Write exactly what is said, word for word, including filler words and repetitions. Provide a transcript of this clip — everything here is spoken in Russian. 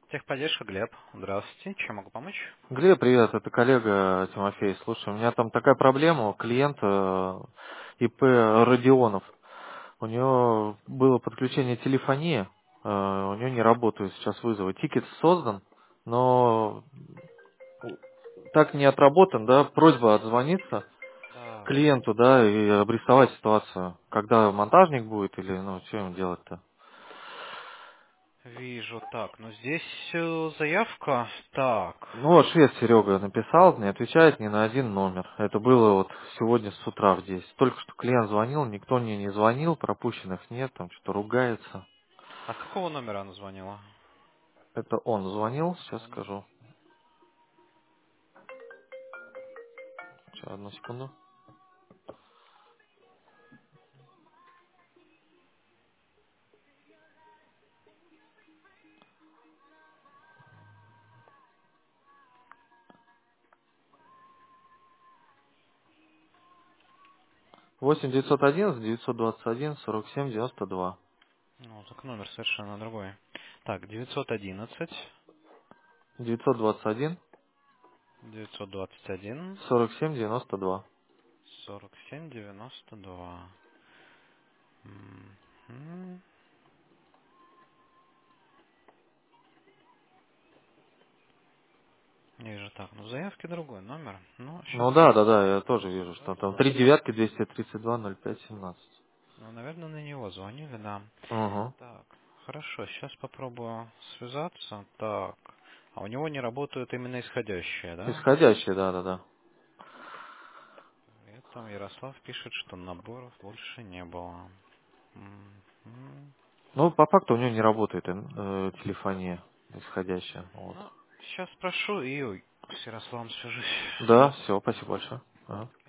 Техподдержка, Глеб. Здравствуйте. Чем могу помочь? Глеб, привет, это коллега Тимофей. Слушай, у меня там такая проблема, клиент э, ИП Родионов. У него было подключение телефонии, э, у него не работают сейчас вызовы. Тикет создан, но так не отработан, да, просьба отзвониться Так, клиенту, да, и обрисовать ситуацию, когда монтажник будет или, ну, что ему делать-то. вижу. Так, ну здесь э, заявка. Так. Ну вот швед Серега написал, не отвечает ни на один номер. Это было вот сегодня с утра здесь. Только что клиент звонил, никто мне не звонил, пропущенных нет, там что-то ругается. А с какого номера она звонила? Это он звонил, сейчас Он. скажу. Сейчас, одну секунду. восемь девятьсот одиннадцать девятьсот двадцать один сорок семь девяносто два. Ну, так номер совершенно другой. Так, девятьсот одиннадцать девятьсот двадцать один девятьсот двадцать один сорок семь девяносто два. сорок семь девяносто два. Мгм. Вижу, так, ну в заявке другой номер. Ну, сейчас Ну да, да, да, я тоже буду вижу, что звать, там да. три девятки двести тридцать два ноль пять семнадцать. Ну, наверное, на него звонили, да. Угу. Так, хорошо, сейчас попробую связаться. Так, а у него не работают именно исходящие, да? Исходящий, да, да, да. При этом Ярослав пишет, что наборов больше не было. Мгм. Ну, по факту у него не работает э, телефония исходящая. Вот. Ну, сейчас спрошу и с Ярославом свяжусь. Да, все, спасибо большое. Ага.